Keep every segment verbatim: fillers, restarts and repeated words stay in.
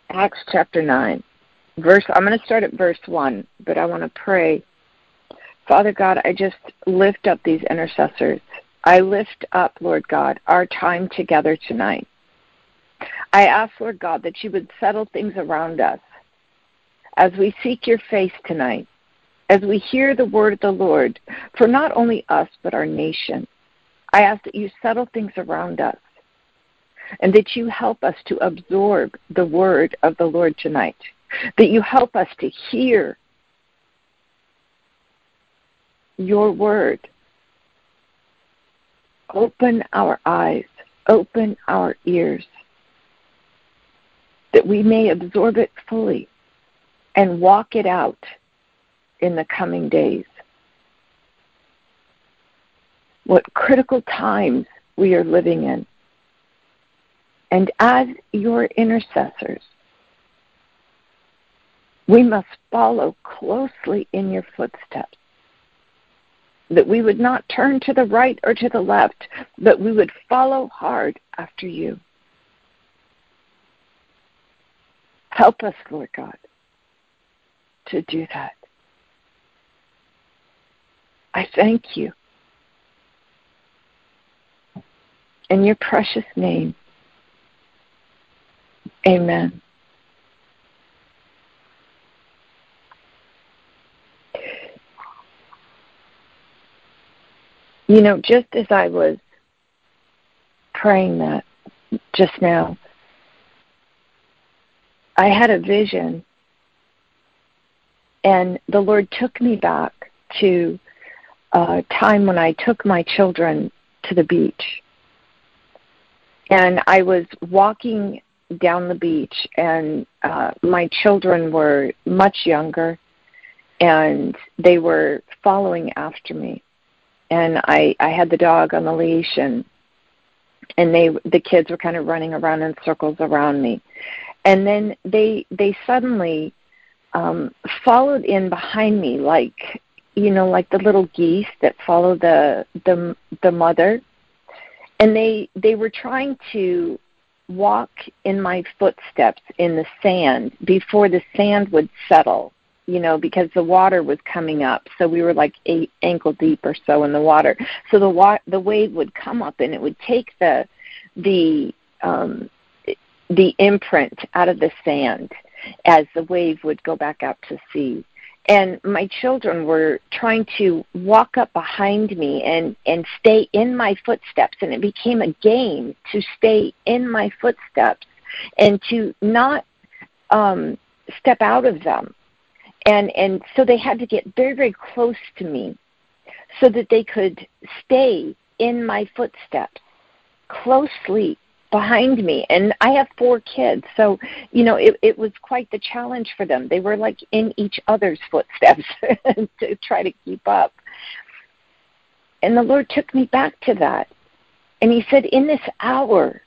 Acts chapter nine. Verse. I'm going to start at verse one, but I want to pray. Father God, I just lift up these intercessors. I lift up, Lord God, our time together tonight. I ask, Lord God, that you would settle things around us as we seek your face tonight, as we hear the word of the Lord for not only us but our nation. I ask that you settle things around us and that you help us to absorb the word of the Lord tonight, that you help us to hear your word. Open our eyes, open our ears, that we may absorb it fully and walk it out in the coming days. What critical times we are living in. And as your intercessors, we must follow closely in your footsteps, that we would not turn to the right or to the left, but we would follow hard after you. Help us, Lord God, to do that. I thank you. In your precious name, amen. You know, just as I was praying that just now, I had a vision, and the Lord took me back to a time when I took my children to the beach. And I was walking down the beach, and uh, my children were much younger, and they were following after me. And I, I had the dog on the leash, and and they the kids were kind of running around in circles around me. And then they they suddenly um, followed in behind me, like you know, like the little geese that follow the the the mother. And they they were trying to walk in my footsteps in the sand before the sand would settle, you know, because the water was coming up. So we were like eight ankle deep or so in the water. So the wa- the wave would come up, and it would take the the um, the imprint out of the sand as the wave would go back out to sea. And my children were trying to walk up behind me and, and stay in my footsteps. And it became a game to stay in my footsteps and to not um, step out of them. And, and so they had to get very, very close to me so that they could stay in my footsteps closely behind me. And I have four kids, so you know it, it was quite the challenge for them. They were like in each other's footsteps to try to keep up. And the Lord took me back to that, and he said, in this hour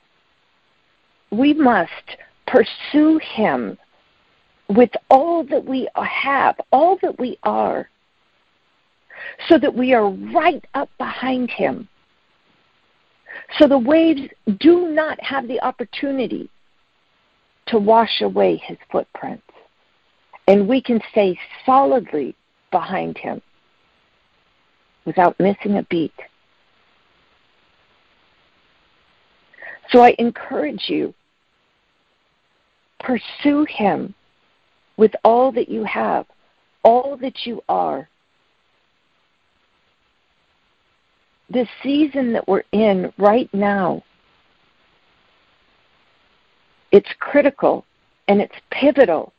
we must pursue him with all that we have, all that we are, so that we are right up behind him. So the waves do not have the opportunity to wash away his footprints. And we can stay solidly behind him without missing a beat. So I encourage you, pursue him with all that you have, all that you are. This season that we're in right now, it's critical and it's pivotal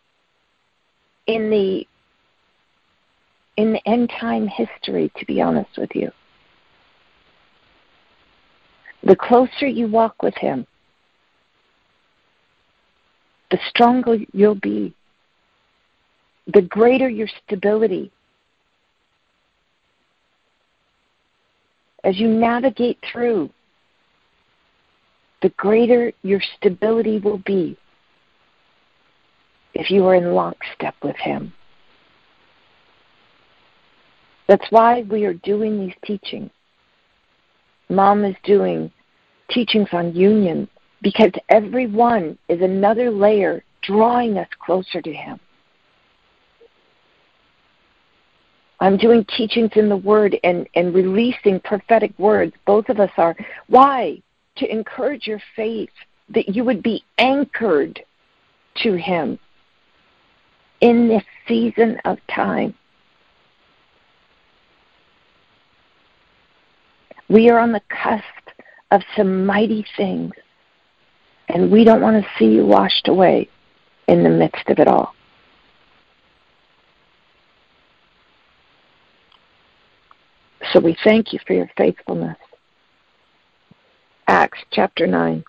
in the in the end time history, to be honest with you. The closer you walk with him, the stronger you'll be, the greater your stability. As you navigate through, the greater your stability will be if you are in lockstep with him. That's why we are doing these teachings. Mom is doing teachings on union because every one is another layer drawing us closer to him. I'm doing teachings in the Word and, and releasing prophetic words. Both of us are. Why? To encourage your faith, that you would be anchored to him in this season of time. We are on the cusp of some mighty things, and we don't want to see you washed away in the midst of it all. So we thank you for your faithfulness. Acts chapter nine.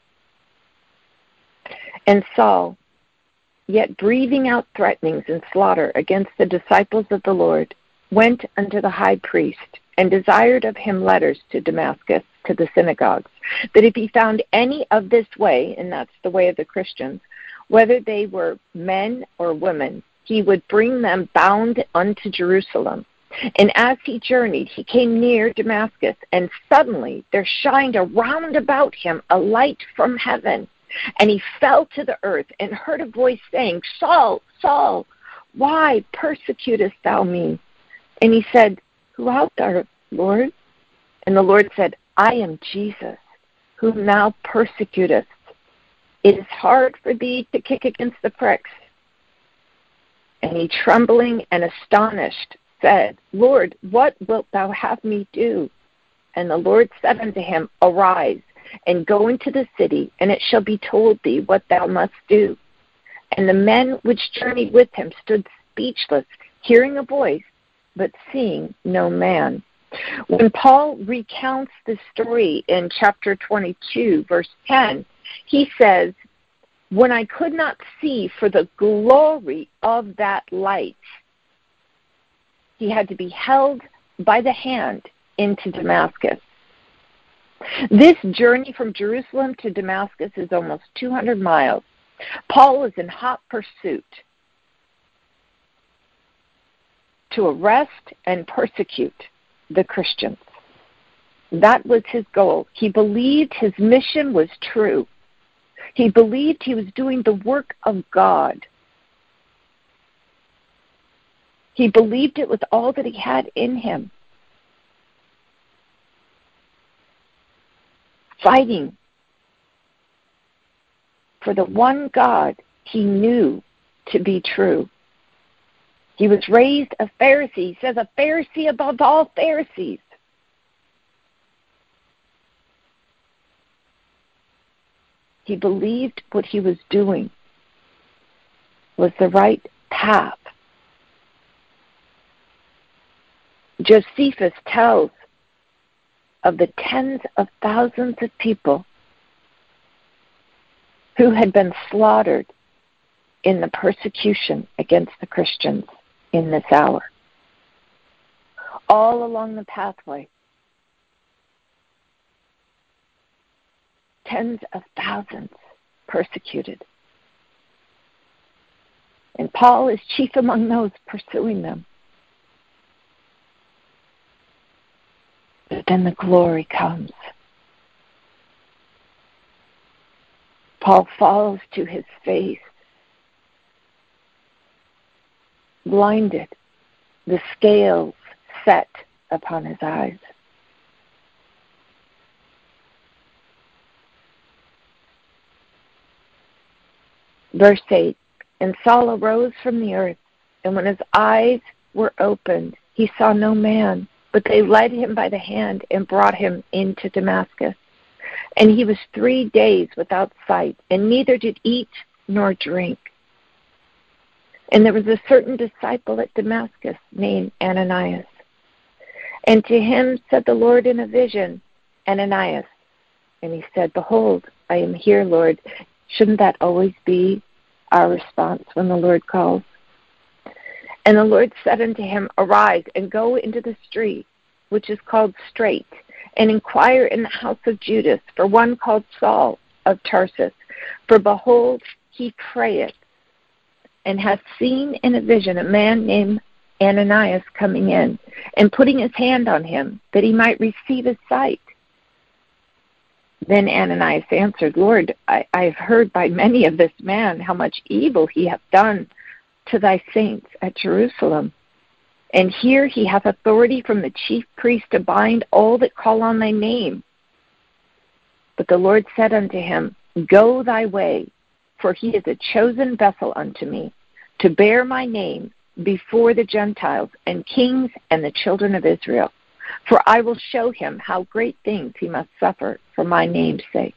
And Saul, yet breathing out threatenings and slaughter against the disciples of the Lord, went unto the high priest, and desired of him letters to Damascus, to the synagogues, that if he found any of this way, and that's the way of the Christians, whether they were men or women, he would bring them bound unto Jerusalem. And as he journeyed, he came near Damascus, and suddenly there shined around about him a light from heaven. And he fell to the earth and heard a voice saying, Saul, Saul, why persecutest thou me? And he said, Who art thou, Lord? And the Lord said, I am Jesus, whom thou persecutest. It is hard for thee to kick against the pricks. And he, trembling and astonished, said, Lord, what wilt thou have me do? And the Lord said unto him, Arise, and go into the city, and it shall be told thee what thou must do. And the men which journeyed with him stood speechless, hearing a voice, but seeing no man. When Paul recounts this story in chapter twenty-two, verse ten, he says, When I could not see for the glory of that light, he had to be held by the hand into Damascus. This journey from Jerusalem to Damascus is almost two hundred miles. Paul was in hot pursuit to arrest and persecute the Christians. That was his goal. He believed his mission was true. He believed he was doing the work of God. He believed it with all that he had in him. Fighting for the one God he knew to be true. He was raised a Pharisee. He says, a Pharisee above all Pharisees. He believed what he was doing was the right path. Josephus tells of the tens of thousands of people who had been slaughtered in the persecution against the Christians in this hour. All along the pathway, tens of thousands persecuted. And Paul is chief among those pursuing them. But then the glory comes. Paul falls to his face, blinded, the scales set upon his eyes. Verse eight, and Saul arose from the earth, and when his eyes were opened, he saw no man, but they led him by the hand and brought him into Damascus. And he was three days without sight, and neither did eat nor drink. And there was a certain disciple at Damascus named Ananias. And to him said the Lord in a vision, Ananias. And he said, Behold, I am here, Lord. Shouldn't that always be our response when the Lord calls? And the Lord said unto him, Arise, and go into the street, which is called Straight, and inquire in the house of Judas for one called Saul of Tarsus. For behold, he prayeth, and hath seen in a vision a man named Ananias coming in, and putting his hand on him, that he might receive his sight. Then Ananias answered, Lord, I, I have heard by many of this man how much evil he hath done to thy saints at Jerusalem. And here he hath authority from the chief priest to bind all that call on thy name. But the Lord said unto him, Go thy way, for he is a chosen vessel unto me, to bear my name before the Gentiles and kings and the children of Israel. For I will show him how great things he must suffer for my name's sake.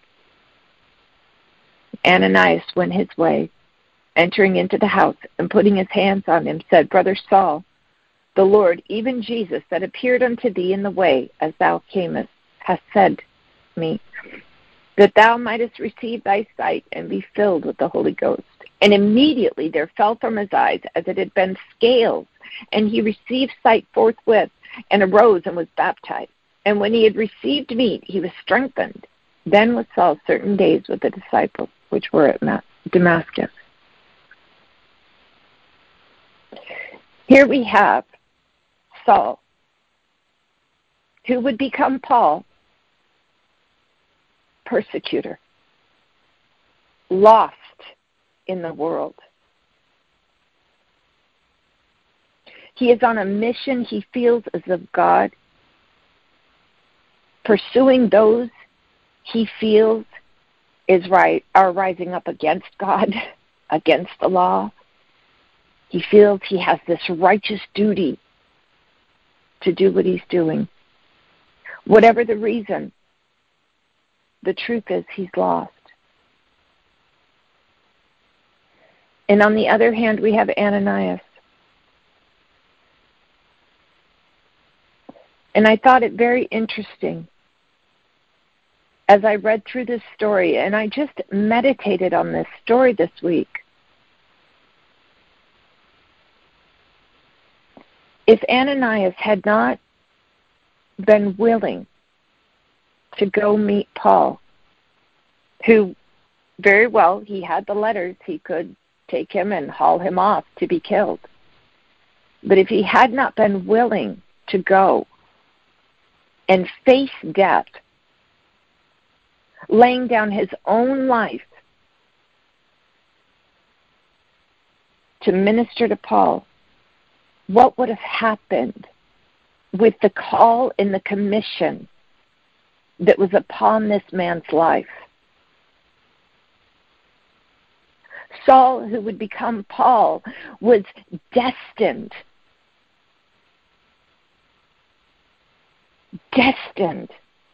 Ananias went his way, entering into the house, and putting his hands on him, said, Brother Saul, the Lord, even Jesus, that appeared unto thee in the way as thou camest, hath said me, that thou mightest receive thy sight and be filled with the Holy Ghost. And immediately there fell from his eyes as it had been scales, and he received sight forthwith, and arose and was baptized. And when he had received meat, he was strengthened. Then was Saul certain days with the disciples, which were at Damascus. Here we have Saul, who would become Paul, persecutor, lost in the world. He is on a mission he feels as of God, pursuing those he feels is right are rising up against God, against the law. He feels he has this righteous duty to do what he's doing. Whatever the reason, the truth is he's lost. And on the other hand, we have Ananias. And I thought it very interesting as I read through this story, and I just meditated on this story this week. If Ananias had not been willing to go meet Paul, who very well, he had the letters, he could take him and haul him off to be killed. But if he had not been willing to go and face death, laying down his own life to minister to Paul, what would have happened with the call and the commission that was upon this man's life? Saul, who would become Paul, was destined, destined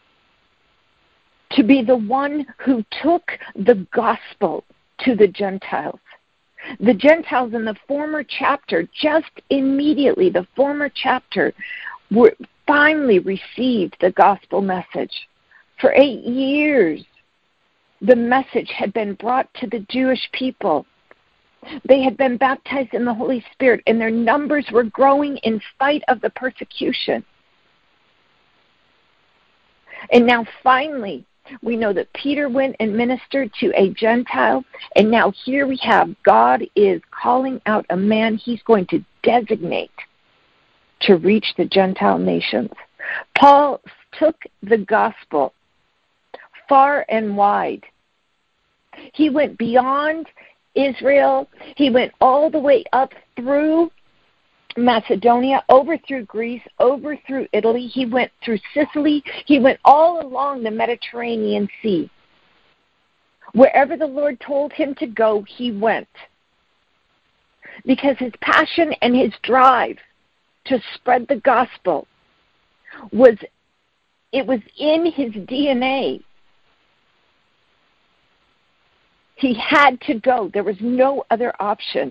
to be the one who took the gospel to the Gentiles. The Gentiles in the former chapter, just immediately, the former chapter, were finally received the gospel message. For eight years, the message had been brought to the Jewish people. They had been baptized in the Holy Spirit, and their numbers were growing in spite of the persecution. And now finally, we know that Peter went and ministered to a Gentile, and now here we have God is calling out a man he's going to designate to reach the Gentile nations. Paul took the gospel far and wide. He went beyond Israel. He went all the way up through Macedonia, over through Greece, over through Italy. He went through Sicily. He went all along the Mediterranean Sea. Wherever the Lord told him to go, he went. Because his passion and his drive to spread the gospel was, it was in his D N A. He had to go. There was no other option.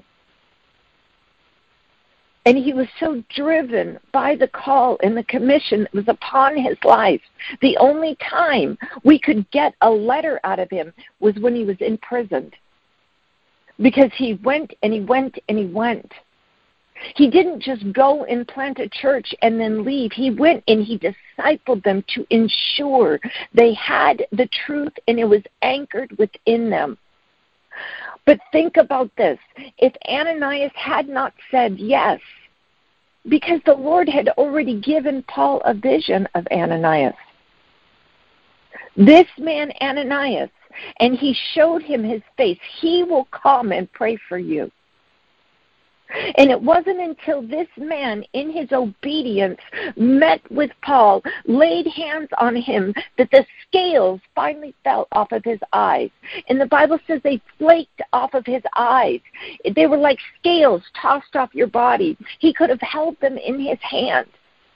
And he was so driven by the call and the commission that was upon his life. The only time we could get a letter out of him was when he was imprisoned. Because he went and he went and he went. He didn't just go and plant a church and then leave. He went and he discipled them to ensure they had the truth and it was anchored within them. But think about this. If Ananias had not said yes, because the Lord had already given Paul a vision of Ananias. this man Ananias, and he showed him his face. He will come and pray for you. And it wasn't until this man, in his obedience, met with Paul, laid hands on him, that the scales finally fell off of his eyes. And the Bible says they flaked off of his eyes. They were like scales tossed off your body. He could have held them in his hand.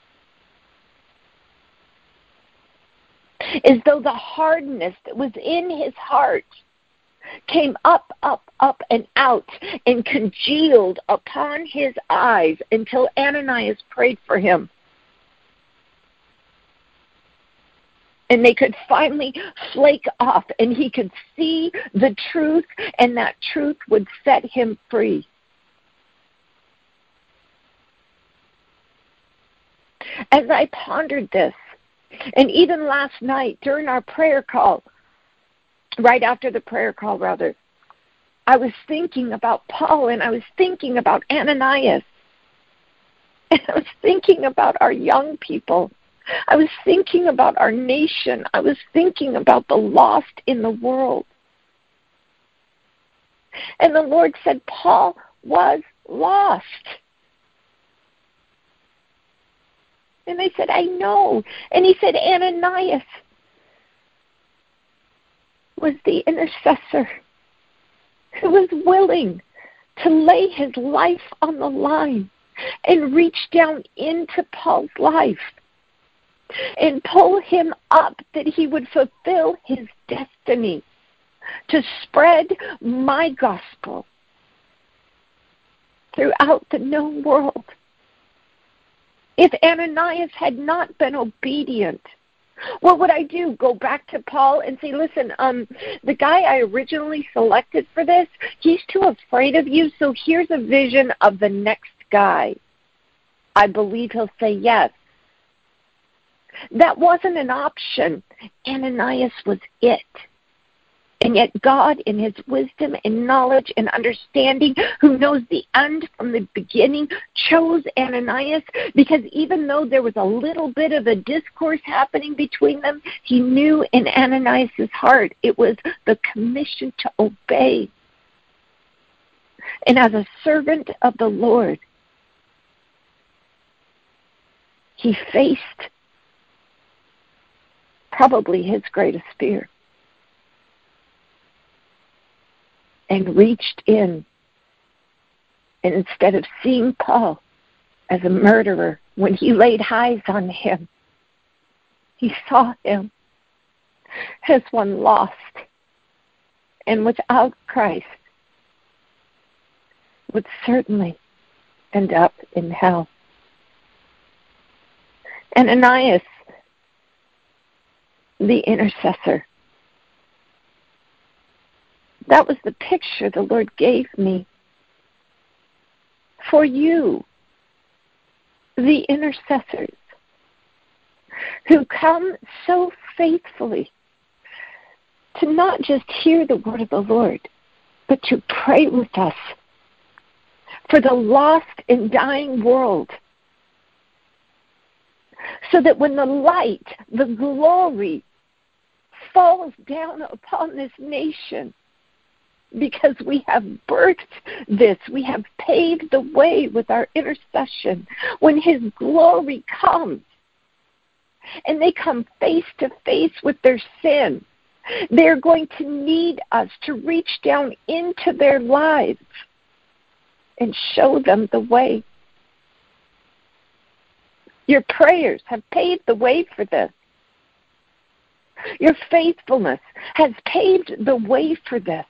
As though the hardness that was in his heart came up, up, up, and out and congealed upon his eyes until Ananias prayed for him. And they could finally flake off, and he could see the truth, and that truth would set him free. As I pondered this, and even last night during our prayer call, right after the prayer call, rather, I was thinking about Paul, and I was thinking about Ananias, and I was thinking about our young people. I was thinking about our nation. I was thinking about the lost in the world. And the Lord said, Paul was lost. And I said, I know. And he said, Ananias was the intercessor who was willing to lay his life on the line and reach down into Paul's life and pull him up that he would fulfill his destiny to spread my gospel throughout the known world. If Ananias had not been obedient, what would I do? Go back to Paul and say, listen, um, the guy I originally selected for this, he's too afraid of you, so here's a vision of the next guy. I believe he'll say yes. That wasn't an option. Ananias was it. And yet God, in his wisdom and knowledge and understanding, who knows the end from the beginning, chose Ananias, because even though there was a little bit of a discourse happening between them, he knew in Ananias' heart it was the commission to obey. And as a servant of the Lord, he faced probably his greatest fear. And reached in, and instead of seeing Paul as a murderer when he laid eyes on him, he saw him as one lost and without Christ would certainly end up in hell. Ananias, the intercessor, that was the picture the Lord gave me for you, the intercessors, who come so faithfully to not just hear the word of the Lord, but to pray with us for the lost and dying world, so that when the light, the glory, falls down upon this nation, because we have birthed this, we have paved the way with our intercession. When his glory comes, and they come face to face with their sin, they're going to need us to reach down into their lives and show them the way. Your prayers have paved the way for this. Your faithfulness has paved the way for this.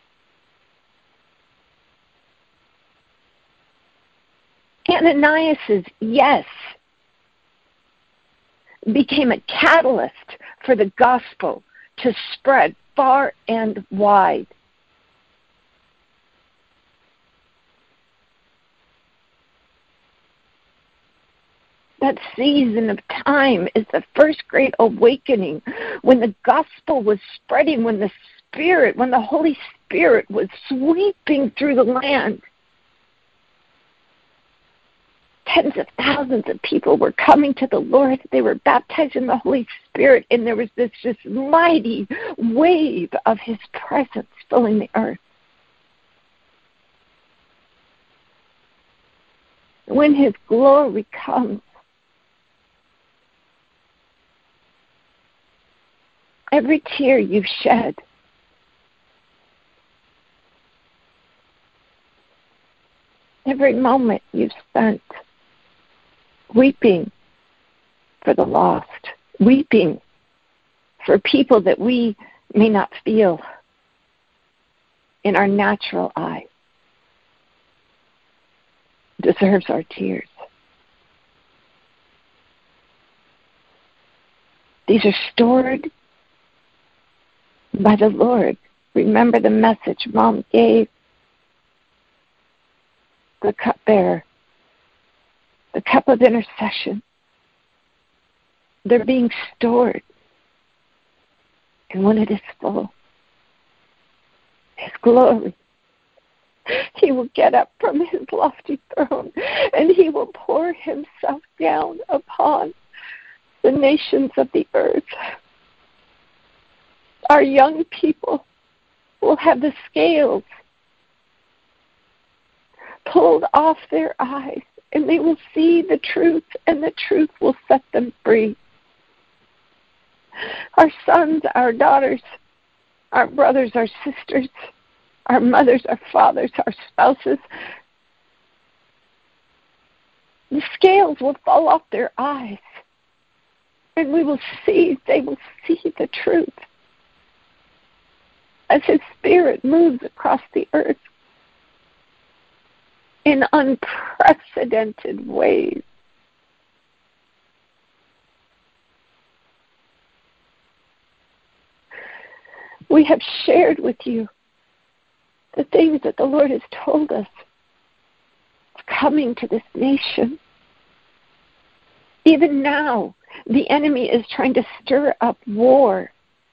Ananias' yes became a catalyst for the gospel to spread far and wide. That season of time is the first great awakening, when the gospel was spreading, when the Spirit, when the Holy Spirit was sweeping through the land, tens of thousands of people were coming to the Lord. They were baptized in the Holy Spirit, and there was this just mighty wave of His presence filling the earth. When His glory comes, every tear you've shed, every moment you've spent weeping for the lost, weeping for people that we may not feel in our natural eye, deserves our tears. These are stored by the Lord. Remember the message Mom gave the cupbearer, the cup of intercession. They're being stored. And when it is full, His glory, He will get up from His lofty throne and He will pour Himself down upon the nations of the earth. Our young people will have the scales pulled off their eyes, and they will see the truth, and the truth will set them free. Our sons, our daughters, our brothers, our sisters, our mothers, our fathers, our spouses, the scales will fall off their eyes, and we will see, they will see the truth as His Spirit moves across the earth in unprecedented ways. We have shared with you the things that the Lord has told us coming to this nation. Even now, the enemy is trying to stir up war.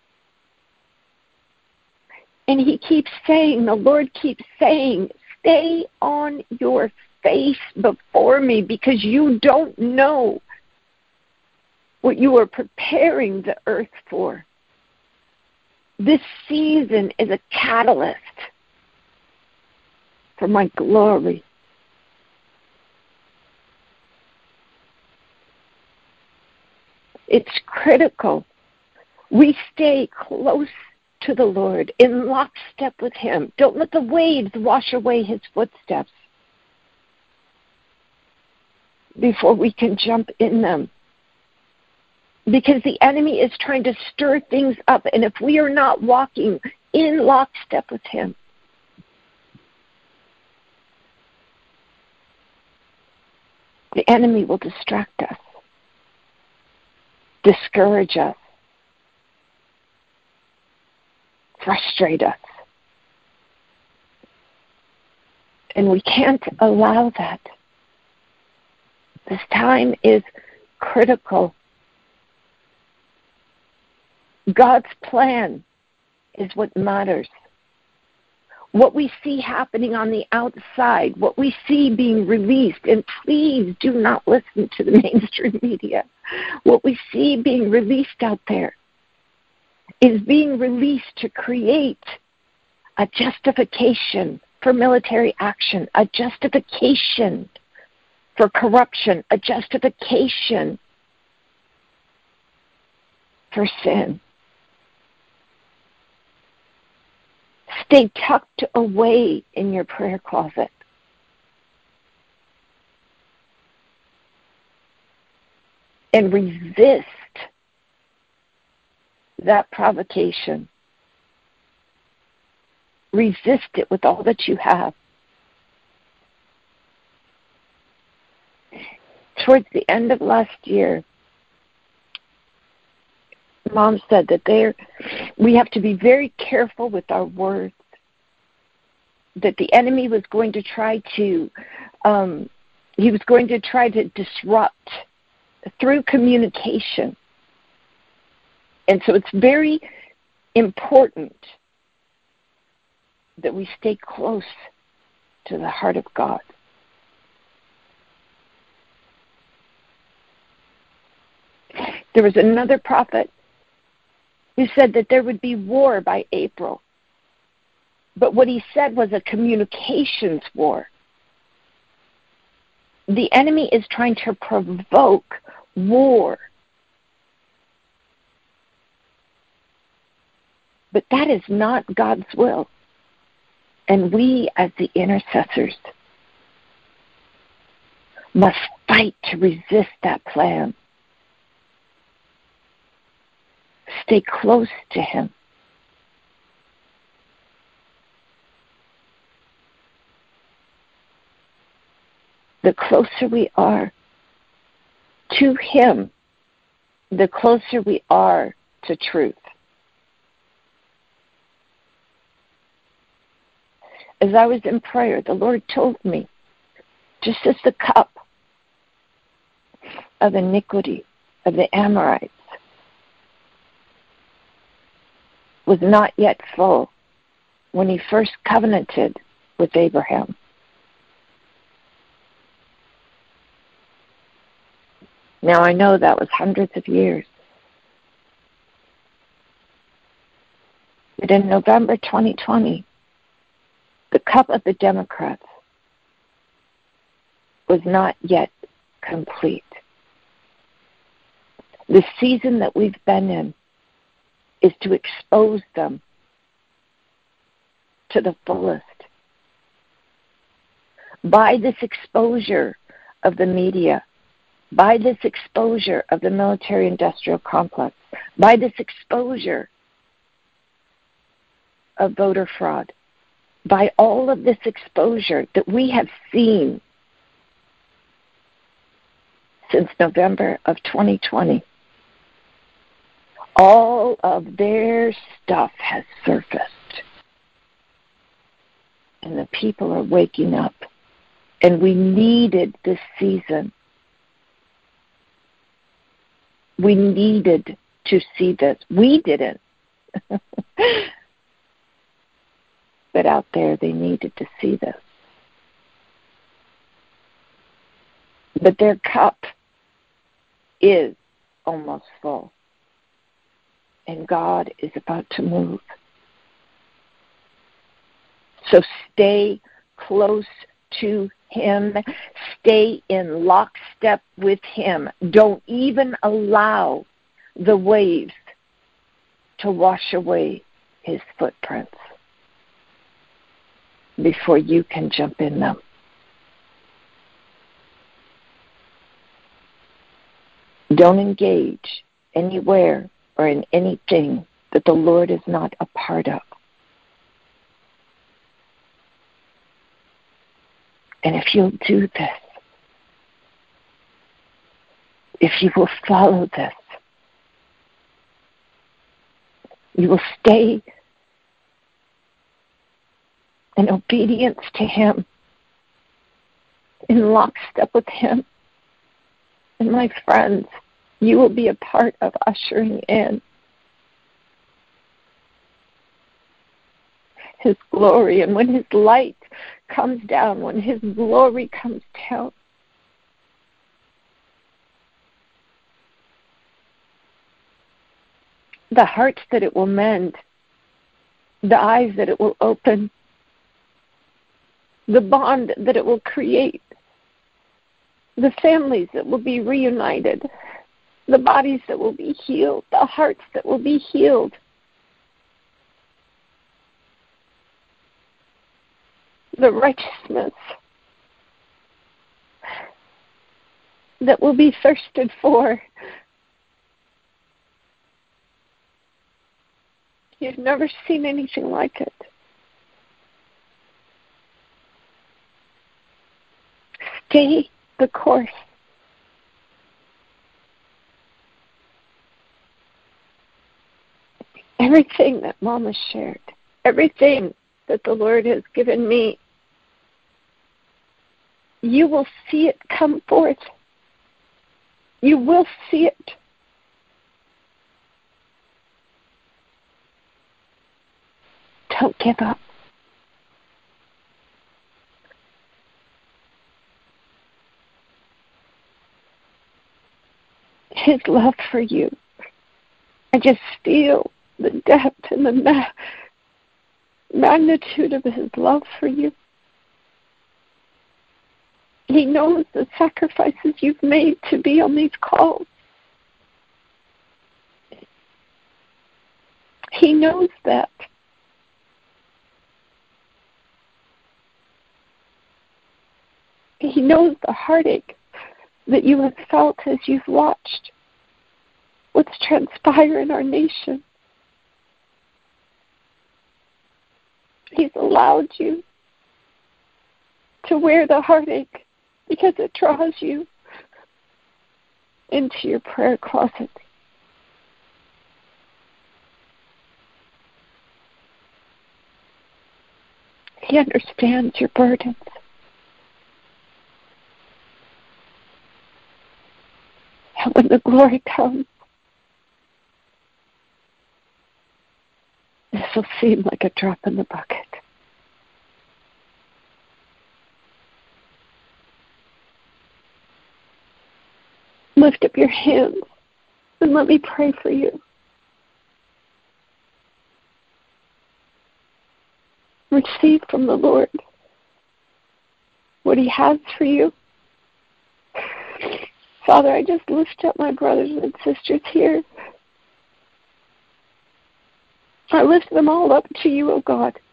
And he keeps saying, the Lord keeps saying, stay on your face before me, because you don't know what you are preparing the earth for. This season is a catalyst for my glory. It's critical we stay close to the Lord, in lockstep with Him. Don't let the waves wash away His footsteps before we can jump in them. Because the enemy is trying to stir things up, and if we are not walking in lockstep with Him, the enemy will distract us, discourage us, frustrate us. And we can't allow that. This time is critical. God's plan is what matters. What we see happening on the outside, what we see being released, and please do not listen to the mainstream media. What we see being released out there is being released to create a justification for military action, a justification for corruption, a justification for sin. Stay tucked away in your prayer closet. And resist that provocation. Resist it with all that you have. Towards the end of last year, Mom said that there we have to be very careful with our words, that the enemy was going to try to, um, he was going to try to disrupt through communication. And so it's very important that we stay close to the heart of God. There was another prophet who said that there would be war by April. But what he said was a communications war. The enemy is trying to provoke war. But that is not God's will. And we, as the intercessors, must fight to resist that plan. Stay close to him. The closer we are to him, the closer we are to truth. As I was in prayer, the Lord told me, just as the cup of iniquity of the Amorites was not yet full when he first covenanted with Abraham. Now I know that was hundreds of years. But in November twenty twenty, the cup of the Democrats was not yet complete. The season that we've been in is to expose them to the fullest. By this exposure of the media, by this exposure of the military-industrial complex, by this exposure of voter fraud, by all of this exposure that we have seen since November of twenty twenty, all of their stuff has surfaced. And the people are waking up. And we needed this season. We needed to see this. We didn't. But out there, they needed to see this. But their cup is almost full. And God is about to move. So stay close to him. Stay in lockstep with him. Don't even allow the waves to wash away his footprints before you can jump in them. Don't engage anywhere or in anything that the Lord is not a part of. And if you'll do this, if you will follow this, you will stay in obedience to him, in lockstep with him. And my friends, you will be a part of ushering in his glory. And when his light comes down, when his glory comes down, the hearts that it will mend, the eyes that it will open, the bond that it will create, the families that will be reunited, the bodies that will be healed, the hearts that will be healed. The righteousness that will be thirsted for. You've never seen anything like it. Stay the course. Everything that Mama shared, everything that the Lord has given me, you will see it come forth. You will see it. Don't give up. His love for you. I just feel the depth and the ma- magnitude of His love for you. He knows the sacrifices you've made to be on these calls. He knows that. He knows the heartache that you have felt as you've watched what's transpired in our nation. He's allowed you to wear the heartache because it draws you into your prayer closet. He understands your burdens. And when the glory comes, this will seem like a drop in the bucket. Lift up your hands and let me pray for you. Receive from the Lord what He has for you. Father, I just lift up my brothers and sisters here. I lift them all up to you, O God.